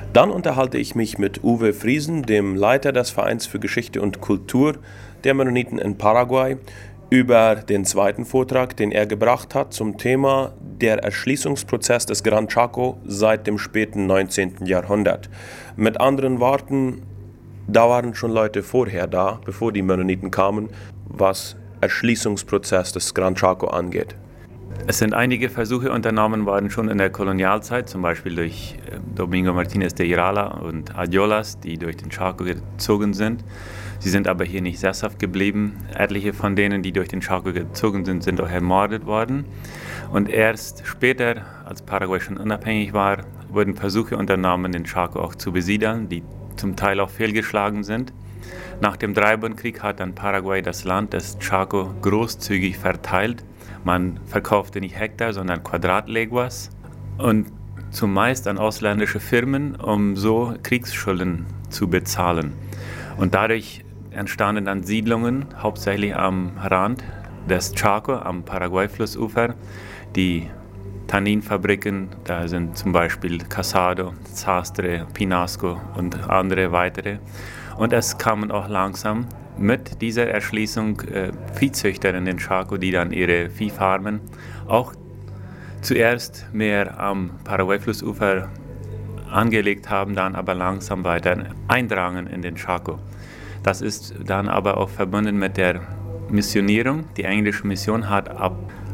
Dann unterhalte ich mich mit Uwe Friesen, dem Leiter des Vereins für Geschichte und Kultur der Mennoniten in Paraguay, über den zweiten Vortrag, den er gebracht hat zum Thema der Erschließungsprozess des Gran Chaco seit dem späten 19. Jahrhundert. Mit anderen Worten, da waren schon Leute vorher da, bevor die Mennoniten kamen, was Erschließungsprozess des Gran Chaco angeht. Es sind einige Versuche unternommen worden, schon in der Kolonialzeit, zum Beispiel durch Domingo Martínez de Irala und Ayolas, die durch den Chaco gezogen sind. Sie sind aber hier nicht sesshaft geblieben. Etliche von denen, die durch den Chaco gezogen sind, sind auch ermordet worden. Und erst später, als Paraguay schon unabhängig war, wurden Versuche unternommen, den Chaco auch zu besiedeln, die zum Teil auch fehlgeschlagen sind. Nach dem Dreibandkrieg hat dann Paraguay das Land des Chaco großzügig verteilt. Man verkaufte nicht Hektar, sondern Quadratleguas und zumeist an ausländische Firmen, um so Kriegsschulden zu bezahlen. Und dadurch entstanden dann Siedlungen, hauptsächlich am Rand des Chaco, am Paraguay-Flussufer. Die Tanninfabriken, da sind zum Beispiel Casado, Sastre, Pinasco und andere weitere. Und es kamen auch langsam mit dieser Erschließung Viehzüchter in den Chaco, die dann ihre Viehfarmen auch zuerst mehr am Paraguay-Flussufer angelegt haben, dann aber langsam weiter eindrangen in den Chaco. Das ist dann aber auch verbunden mit der Missionierung. Die englische Mission hat ab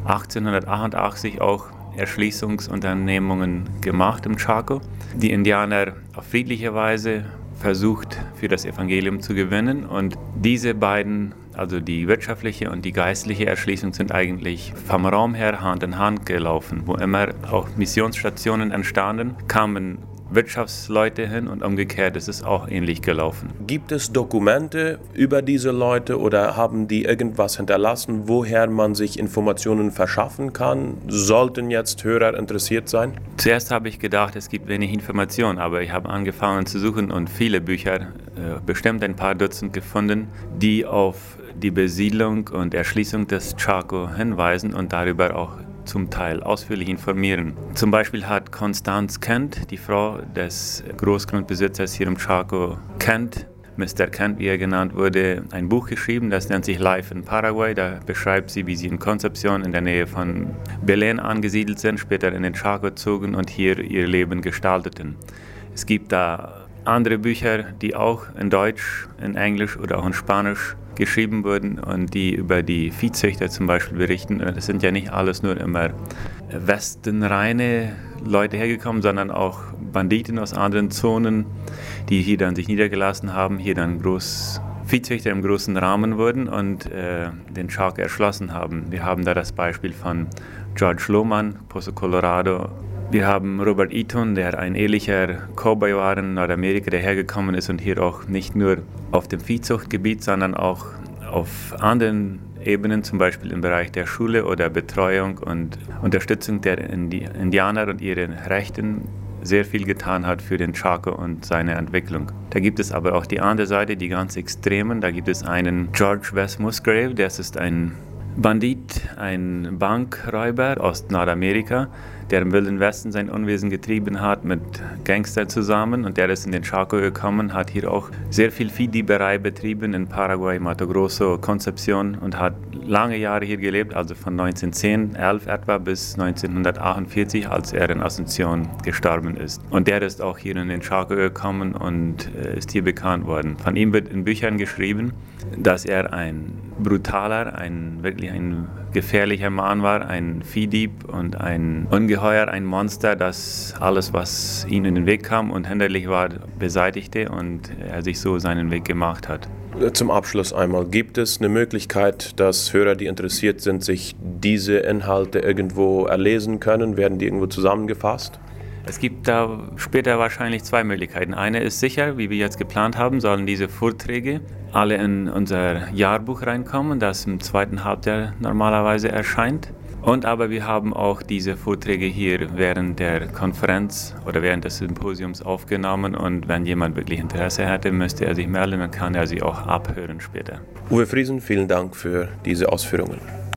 1888 auch Erschließungsunternehmungen gemacht im Chaco. Die Indianer auf friedliche Weise versucht, für das Evangelium zu gewinnen. Und diese beiden, also die wirtschaftliche und die geistliche Erschließung, sind eigentlich vom Raum her Hand in Hand gelaufen. Wo immer auch Missionsstationen entstanden, kamen Wirtschaftsleute hin und umgekehrt ist es auch ähnlich gelaufen. Gibt es Dokumente über diese Leute oder haben die irgendwas hinterlassen, woher man sich Informationen verschaffen kann? Sollten jetzt Hörer interessiert sein? Zuerst habe ich gedacht, es gibt wenig Informationen, aber ich habe angefangen zu suchen und viele Bücher, bestimmt ein paar Dutzend gefunden, die auf die Besiedlung und Erschließung des Chaco hinweisen und darüber auch zum Teil ausführlich informieren. Zum Beispiel hat Constance Kent, die Frau des Großgrundbesitzers hier im Chaco, Kent, Mr. Kent, wie er genannt wurde, ein Buch geschrieben, das nennt sich Life in Paraguay. Da beschreibt sie, wie sie in Concepción in der Nähe von Belén angesiedelt sind, später in den Chaco zogen und hier ihr Leben gestalteten. Es gibt da andere Bücher, die auch in Deutsch, in Englisch oder auch in Spanisch geschrieben wurden und die über die Viehzüchter zum Beispiel berichten. Das sind ja nicht alles nur immer westenreine Leute hergekommen, sondern auch Banditen aus anderen Zonen, die hier dann sich niedergelassen haben, hier dann Viehzüchter im großen Rahmen wurden und den Chaco erschlossen haben. Wir haben da das Beispiel von George Lohmann, Pozo Colorado. Wir haben Robert Eaton, der ein ähnlicher Cowboy war in Nordamerika, der hergekommen ist und hier auch nicht nur auf dem Viehzuchtgebiet, sondern auch auf anderen Ebenen, zum Beispiel im Bereich der Schule oder Betreuung und Unterstützung der Indianer und ihren Rechten sehr viel getan hat für den Chaco und seine Entwicklung. Da gibt es aber auch die andere Seite, die ganz Extremen. Da gibt es einen George West Musgrave, der ist ein Bandit, ein Bankräuber aus Nordamerika, der im Wilden Westen sein Unwesen getrieben hat mit Gangstern zusammen und der ist in den Chaco gekommen, hat hier auch sehr viel Viehdieberei betrieben in Paraguay, Mato Grosso, Concepción und hat lange Jahre hier gelebt, also von 1911 etwa bis 1948, als er in Asunción gestorben ist. Und der ist auch hier in den Chaco gekommen und ist hier bekannt worden. Von ihm wird in Büchern geschrieben, dass er ein brutaler, wirklich ein gefährlicher Mann war, ein Viehdieb und ein Ungeheuer, ein Monster, das alles, was ihm in den Weg kam und hinderlich war, beseitigte und er sich so seinen Weg gemacht hat. Zum Abschluss einmal, gibt es eine Möglichkeit, dass Hörer, die interessiert sind, sich diese Inhalte irgendwo erlesen können? Werden die irgendwo zusammengefasst? Es gibt da später wahrscheinlich zwei Möglichkeiten. Eine ist sicher, wie wir jetzt geplant haben, sollen diese Vorträge alle in unser Jahrbuch reinkommen, das im zweiten Halbjahr normalerweise erscheint. Und aber wir haben auch diese Vorträge hier während der Konferenz oder während des Symposiums aufgenommen und wenn jemand wirklich Interesse hätte, müsste er sich melden, dann kann er sie auch abhören später. Uwe Friesen, vielen Dank für diese Ausführungen.